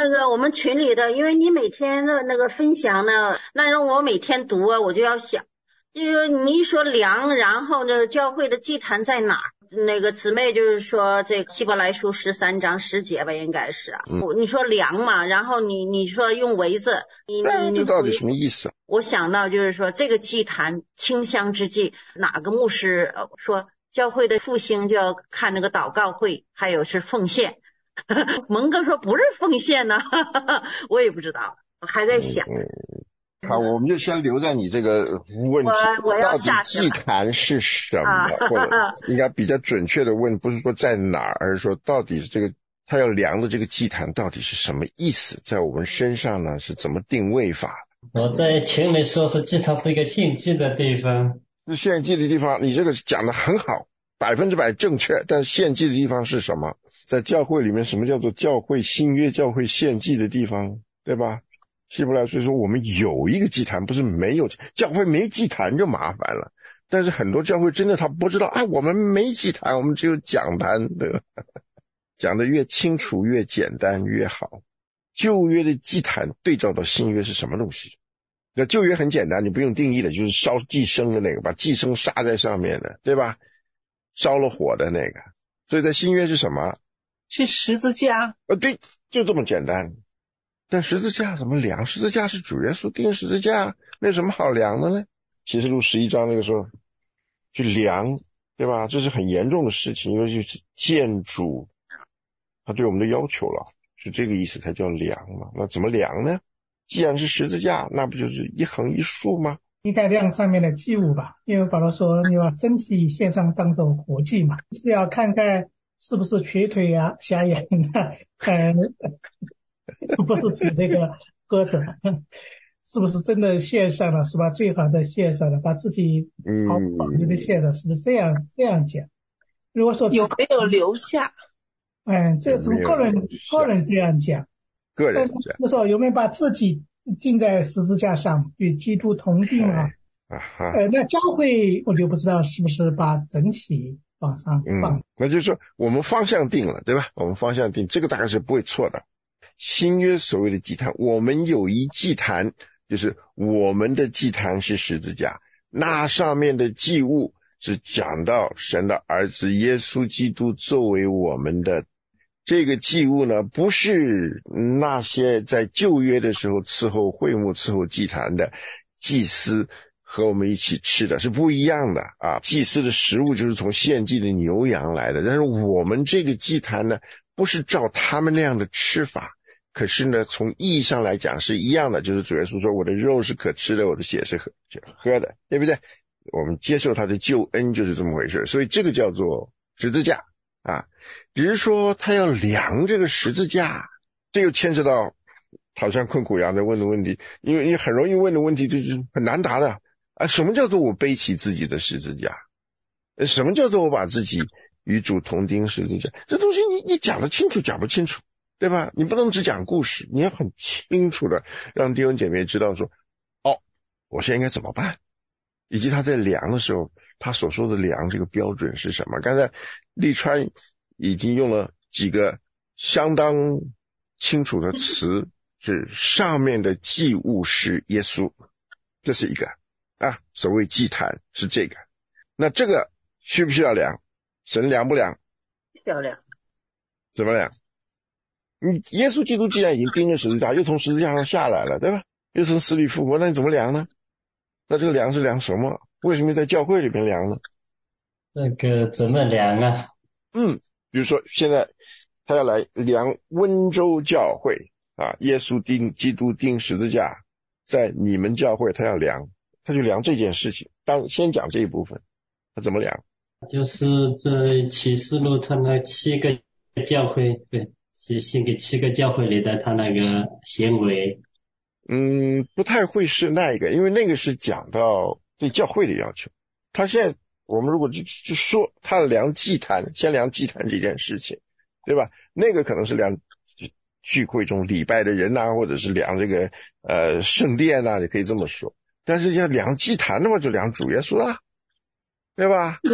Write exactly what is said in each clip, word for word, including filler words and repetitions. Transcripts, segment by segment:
那个我们群里的，因为你每天的那个分享呢，那让我每天读啊，我就要想，因为你一说粮，然后呢，教会的祭坛在哪儿？那个姊妹就是说这个希伯来书十三章十节吧，应该是啊。 嗯， 你说粮嘛，然后你你说用围子，你那你你这到底什么意思啊？ 我想到就是说这个祭坛清香之祭，哪个牧师呃说教会的复兴就要看那个祷告会，还有是奉献。蒙哥说不是奉献呢，我也不知道，我还在想。 嗯嗯，好，我们就先留在你这个问题， 我我要到底下去了祭坛是什啊么，或者应该比较准确的问，不是说在哪儿，而是说到底是这个他要量的这个祭坛到底是什么意思，在我们身上呢是怎么定位法？ 我在群里说是祭坛是一个献祭的地方， 是献祭的地方，你这个讲的很好，百分之百正确，但是献祭的地方是什么？在教会里面，什么叫做教会新约教会献祭的地方，对吧？希伯来书说我们有一个祭坛，不是没有，教会没祭坛就麻烦了。但是很多教会真的他不知道啊，我们没祭坛，我们只有讲坛，对吧？讲的越清楚越简单越好。旧约的祭坛对照到新约是什么东西？那旧约很简单，你不用定义的，就是烧祭牲的那个，把祭牲杀在上面的，对吧？烧了火的那个。所以在新约是什么？ 是十字架。 呃，对，就这么简单。但十字架怎么量？十字架是主耶稣钉十字架，那有什么好量的呢？启示录十一章那个时候去量，对吧？这是很严重的事情，因为就是建主他对我们的要求了，是这个意思才叫量嘛。那怎么量呢？既然是十字架，那不就是一横一竖吗？ 你在量上面的祭物吧，因为保罗说你把身体献上当作活祭嘛，是要看看是不是瘸腿啊、瞎眼啊，呃，不是指那个鸽子，是不是真的献上了，是吧？最好的献上了，把自己毫不保留的献上，是不是这样这样讲？如果说有没有留下？ 嗯，这从个人个人这样讲， 个人但是就说有没有把自己钉在十字架上，与基督同定啊？ 啊哈， 呃，那教会我就不知道是不是把整体往上放。 嗯，那就是说我们方向定了，对吧？我们方向定，这个大概是不会错的。新约所谓的祭坛，我们有一祭坛，就是我们的祭坛是十字架，那上面的祭物是讲到神的儿子耶稣基督作为我们的这个祭物呢，不是那些在旧约的时候伺候会幕伺候祭坛的祭司和我们一起吃的，是不一样的啊。祭司的食物就是从献祭的牛羊来的，但是我们这个祭坛呢，不是照他们那样的吃法，可是呢从意义上来讲是一样的，就是主耶稣说我的肉是可吃的，我的血是可喝的，对不对？我们接受他的救恩就是这么回事，所以这个叫做十字架啊。比如说他要量这个十字架，这又牵扯到好像困苦一样在问的问题，因为你很容易问的问题就是很难答的啊。什么叫做我背起自己的十字架？什么叫做我把自己与主同钉十字架？这东西你你讲得清楚讲不清楚，对吧？你不能只讲故事，你要很清楚的让弟兄姐妹知道说，哦，我现在应该怎么办，以及他在量的时候他所说的量这个标准是什么。刚才立川已经用了几个相当清楚的词，是上面的祭物是耶稣，这是一个啊，所谓祭坛是这个。那这个需不需要量？神量不量？ 需要量。 怎么量？你耶稣基督既然已经钉在十字架，又从十字架上下来了，对吧？又从死里复活，那你怎么量呢？那这个量是量什么？为什么在教会里面量呢？ 这个怎么量啊？ 嗯，比如说现在他要来量温州教会啊，耶稣钉基督钉十字架，在你们教会他要量，他就量这件事情。当先讲这一部分，他怎么量？ 就是在启示录他那七个教会，对，写信给七个教会里的他那个行为。 嗯，不太会是那一个，因为那个是讲到对教会的要求。他现在我们如果就就说他量祭坛，先量祭坛这件事情，对吧？那个可能是量聚会中礼拜的人啊，或者是量这个呃圣殿啊，你可以这么说。但是要量祭坛的话，就量主耶稣啊，对吧？ 量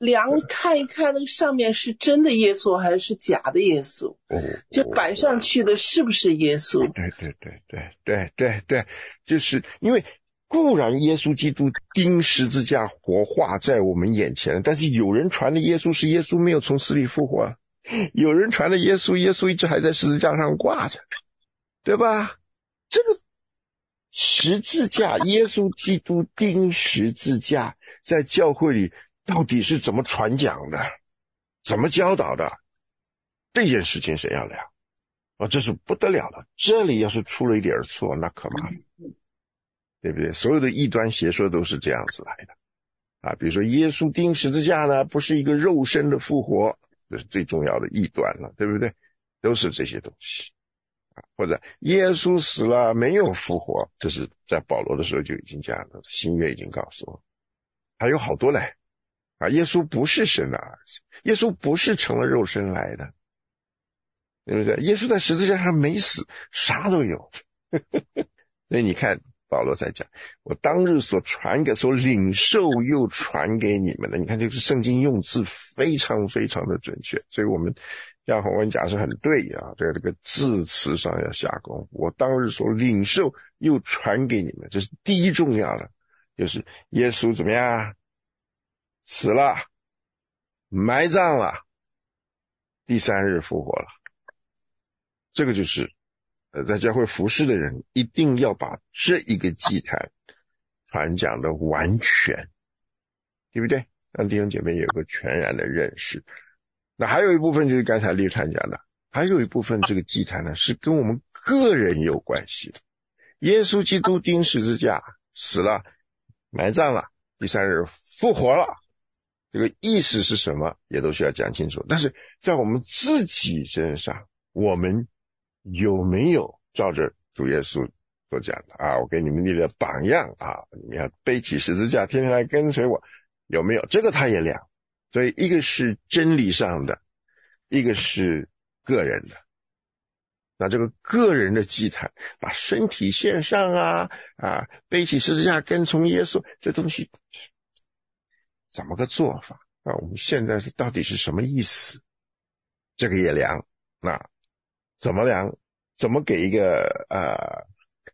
量看一看那个上面是真的耶稣还是假的耶稣， 哦， 就摆上去的是不是耶稣？ 对对对对对对对，就是因为固然耶稣基督钉十字架活化在我们眼前，但是有人传的耶稣是耶稣没有从死里复活，有人传的耶稣，耶稣一直还在十字架上挂着，对吧？这个十字架，耶稣基督钉十字架，在教会里到底是怎么传讲的，怎么教导的，这件事情谁要聊啊？这是不得了的，这里要是出了一点错，那可麻烦，对不对？所有的异端邪说都是这样子来的啊。比如说耶稣钉十字架呢，不是一个肉身的复活，这是最重要的异端了，对不对？都是这些东西啊。或者耶稣死了没有复活，这是在保罗的时候就已经讲了，新约已经告诉我。还有好多嘞啊，耶稣不是神的儿子，耶稣不是成了肉身来的，对不对？耶稣在十字架上没死，啥都有。所以你看保罗在讲，我当日所传给所领受又传给你们的，你看这个圣经用字非常非常的准确，所以我们像洪文讲是很对啊，这个这个字词上要下功夫。我当日所领受又传给你们，这是第一重要的，就是耶稣怎么样死了，埋葬了，第三日复活了。这个就是呃，在教会服侍的人一定要把这一个祭坛传讲的完全，对不对？让弟兄姐妹有个全然的认识。那还有一部分就是刚才立坛讲的，还有一部分这个祭坛呢是跟我们个人有关系的。耶稣基督钉十字架死了，埋葬了，第三日复活了，这个意思是什么也都需要讲清楚。但是在我们自己身上，我们有没有照着主耶稣所讲的啊？我给你们立了榜样啊，你们要背起十字架，天天来跟随我，有没有？这个他也量。所以一个是真理上的，一个是个人的。那这个个人的祭坛，把身体献上啊啊，背起十字架跟从耶稣，这东西怎么个做法啊？我们现在是到底是什么意思？这个也量。那怎么量？怎么给一个呃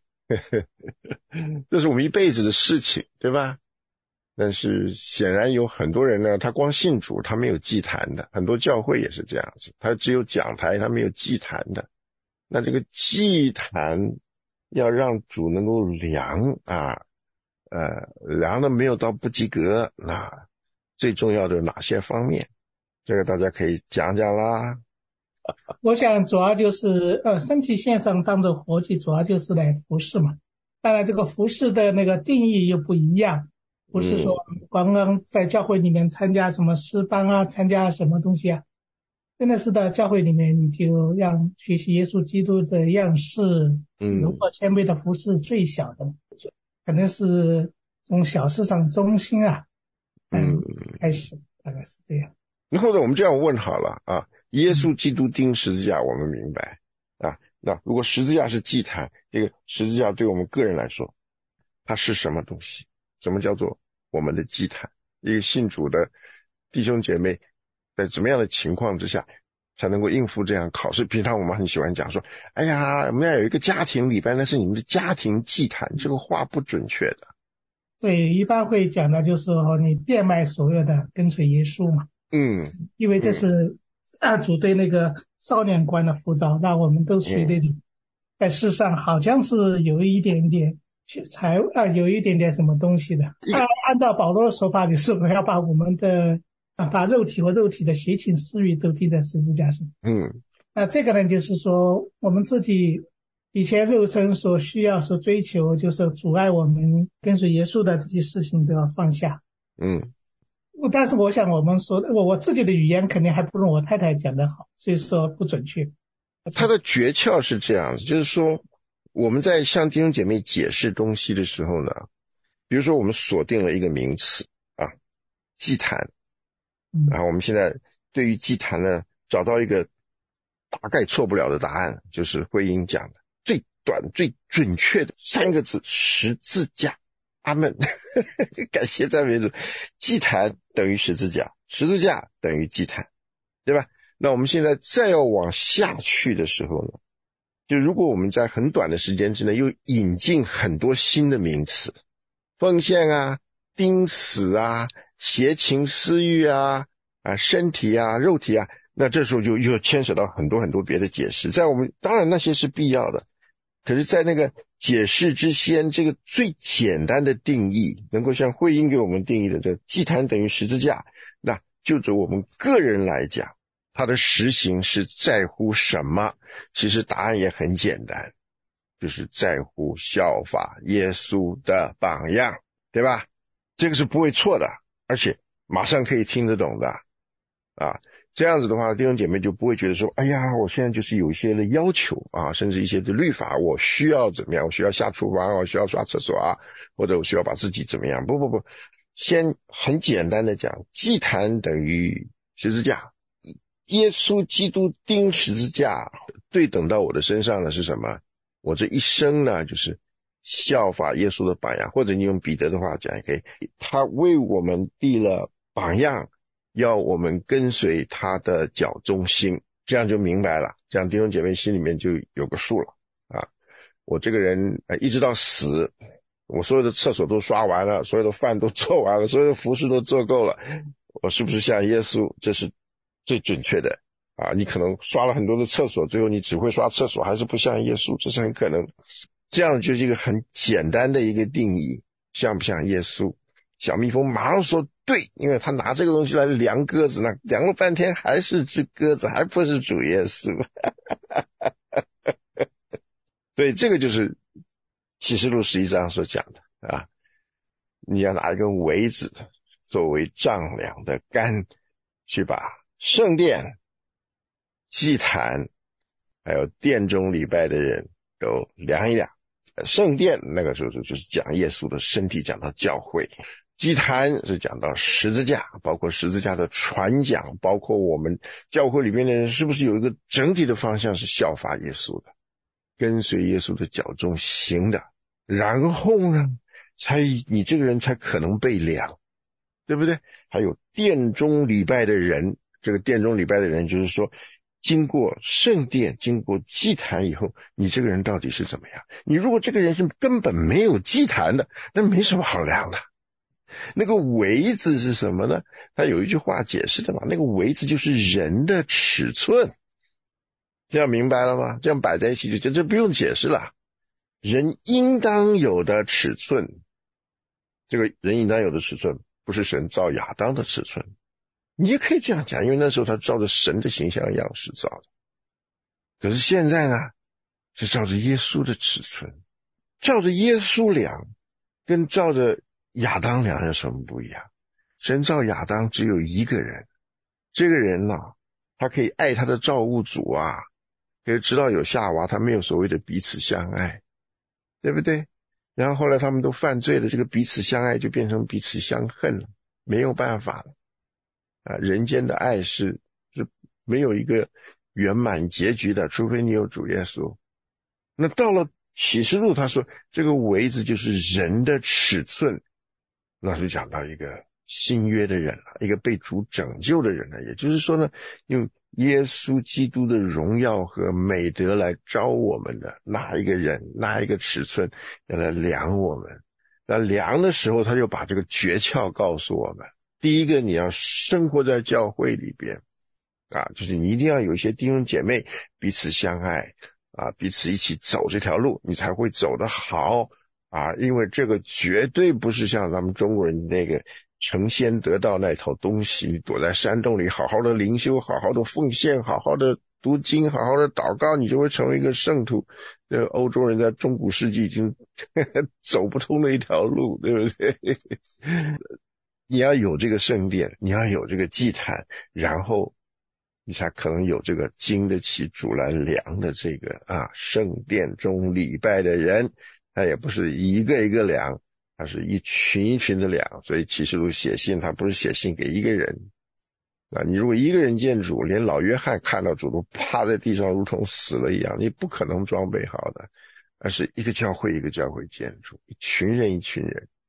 这是我们一辈子的事情，对吧？但是显然有很多人呢，他光信主，他没有祭坛的，很多教会也是这样子，他只有讲台，他没有祭坛的。那这个祭坛要让主能够量啊，呃，量的没有到不及格，那最重要的有哪些方面？这个大家可以讲讲啦。 我想主要就是呃，身体线上当做活祭，主要就是来服侍嘛。当然这个服侍的那个定义又不一样，不是说刚刚在教会里面参加什么诗班啊，参加什么东西啊，真的是到教会里面你就让学习耶稣基督的样式，如何谦卑的服侍最小的，可能是从小事上中心啊，嗯，开始大概是这样。 或者我们这样问好了啊，耶稣基督钉十字架我们明白啊，那如果十字架是祭坛，这个十字架对我们个人来说它是什么东西？什么叫做我们的祭坛？一个信主的弟兄姐妹在怎么样的情况之下才能够应付这样考试？平常我们很喜欢讲说，哎呀，我们要有一个家庭礼拜，那是你们的家庭祭坛，这个话不准确的。 对，一般会讲的就是说你变卖所有的跟随耶稣嘛。 嗯， 因为这是啊主对那个少年观的辅导，那我们都学的里，在世上好像是有一点点才啊有一点点什么东西的。按按照保罗的说法，就是我要把我们的啊把肉体和肉体的邪情私欲都钉在十字架上。 嗯， 那这个呢，就是说我们自己以前肉身所需要所追求，就是阻碍我们跟随耶稣的这些事情都要放下。 嗯。 但是我想我们说我我自己的语言肯定还不如我太太讲得好，所以说不准确。 他的诀窍是这样子，就是说我们在向弟兄姐妹解释东西的时候呢，比如说我们锁定了一个名词啊，祭坛，然后我们现在对于祭坛呢找到一个大概错不了的答案，就是慧英讲的最短最准确的三个字，十字架阿们，感谢赞美主。祭坛等于十字架，十字架等于祭坛，对吧？那我们现在再要往下去的时候呢，就如果我们在很短的时间之内又引进很多新的名词，奉献啊、钉死啊、邪情私欲啊、啊身体啊、肉体啊，那这时候就又牵扯到很多很多别的解释。在我们当然那些是必要的，可是在那个解释之先，这个最简单的定义，能够像慧英给我们定义的这祭坛等于十字架，那就着我们个人来讲，它的实行是在乎什么？其实答案也很简单，就是在乎效法耶稣的榜样，对吧？这个是不会错的，而且马上可以听得懂的啊。这样子的话，弟兄姐妹就不会觉得说，哎呀，我现在就是有一些的要求啊，甚至一些的律法，我需要怎么样？我需要下厨房，我需要刷厕所啊，或者我需要把自己怎么样？不不不，先很简单的讲，祭坛等于十字架，耶稣基督钉十字架对等到我的身上的是什么？我这一生呢，就是效法耶稣的榜样，或者你用彼得的话讲也可以，他为我们立了榜样，要我们跟随他的脚中心，这样就明白了，这样弟兄姐妹心里面就有个数了啊。我这个人、呃、一直到死，我所有的厕所都刷完了，所有的饭都做完了，所有的服饰都做够了，我是不是像耶稣？这是最准确的啊。你可能刷了很多的厕所，最后你只会刷厕所，还是不像耶稣，这是很可能。这样就是一个很简单的一个定义，像不像耶稣？小蜜蜂马上说对，因为他拿这个东西来量鸽子呢，量了半天还是只鸽子，还不是主耶稣。所以这个就是启示录十一章所讲的啊，你要拿一根苇子作为丈量的杆，去把圣殿、祭坛还有殿中礼拜的人都量一量。圣殿那个时候就是讲耶稣的身体，讲到教会。祭坛是讲到十字架，包括十字架的传讲，包括我们教会里面的人是不是有一个整体的方向是效法耶稣的，跟随耶稣的脚中行的，然后呢才你这个人才可能被量，对不对？还有殿中礼拜的人，这个殿中礼拜的人就是说经过圣殿，经过祭坛以后，你这个人到底是怎么样？你如果这个人是根本没有祭坛的，那没什么好量的。那个苇子是什么呢？他有一句话解释的嘛，那个苇子就是人的尺寸，这样明白了吗？这样摆在一起就这不用解释了，人应当有的尺寸，这个人应当有的尺寸不是神造亚当的尺寸，你也可以这样讲，因为那时候他照着神的形象样式造的。可是现在呢，是照着耶稣的尺寸，照着耶稣量跟照着亚当量有什么不一样？神造亚当只有一个人，这个人呢、啊，他可以爱他的造物主啊，可是直到有夏娃，他没有所谓的彼此相爱，对不对？然后后来他们都犯罪了，这个彼此相爱就变成彼此相恨了，没有办法了啊！人间的爱是是没有一个圆满结局的，除非你有主耶稣。那到了启示录，他说这个苇子就是人的尺寸，那就讲到一个新约的人了，一个被主拯救的人了。也就是说呢，用耶稣基督的荣耀和美德来招我们的那一个人，那一个尺寸要来量我们。那量的时候，他就把这个诀窍告诉我们。第一个，你要生活在教会里边啊，就是你一定要有一些弟兄姐妹彼此相爱啊，彼此一起走这条路，你才会走得好啊。因为这个绝对不是像咱们中国人那个成仙得道那套东西，你躲在山洞里好好的灵修，好好的奉献，好好的读经，好好的祷告，你就会成为一个圣徒。这欧洲人在中古世纪已经呵呵走不通的一条路，对不对？你要有这个圣殿，你要有这个祭坛，然后你才可能有这个经得起主来量的这个啊圣殿中礼拜的人。他也不是一个一个量，他是一群一群的量。所以启示录写信，他不是写信给一个人啊。你如果一个人见主，连老约翰看到主都趴在地上如同死了一样，你不可能装备好的。而是一个教会一个教会见主，一群人一群人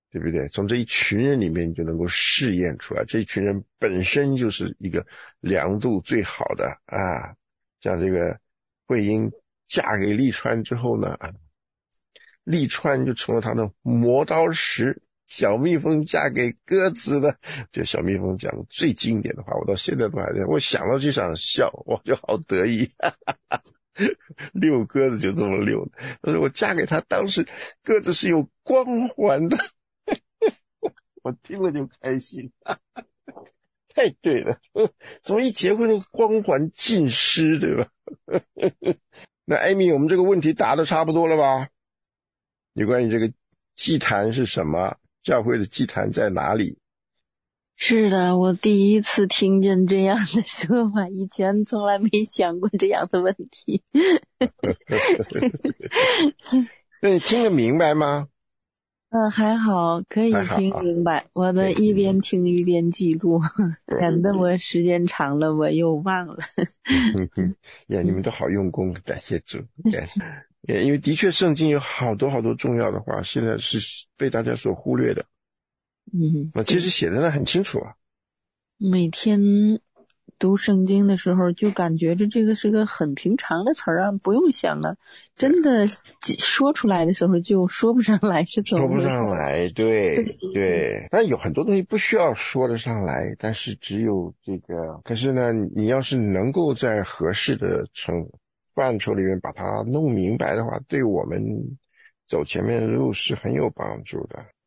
对不对？从这一群人里面你就能够试验出来，这一群人本身就是一个良度最好的啊。像这个慧英嫁给利川之后呢，利川就成了他的磨刀石。小蜜蜂嫁给鸽子的，就小蜜蜂讲最经典的话，我到现在都还在，我想到就想笑，我就好得意。遛鸽子就这么遛，但是我嫁给他，当时鸽子是有光环的。我听了就开心。太对了，怎么一结婚那个光环尽失，对吧？那艾米，我们这个问题答得差不多了吧？有关于这个祭坛是什么，教会的祭坛在哪里？ 是的，我第一次听见这样的说法，以前从来没想过这样的问题。 那你听得明白吗？ 嗯，还好，可以听明白。我的一边听一边记录，免得我时间长了我又忘了。 嗯哼，呀，你们都好用功，感谢主，感谢。因为的确圣经有好多好多重要的话，现在是被大家所忽略的。 嗯， 那其实写的那很清楚啊。 每天读圣经的时候就感觉着这个是个很平常的词儿啊，不用想了。真的说出来的时候就说不上来是怎么回事。 说不上来，对对。但有很多东西不需要说得上来，但是只有这个。可是呢，你要是能够在合适的程范畴里面把它弄明白的话，对我们走前面的路是很有帮助的。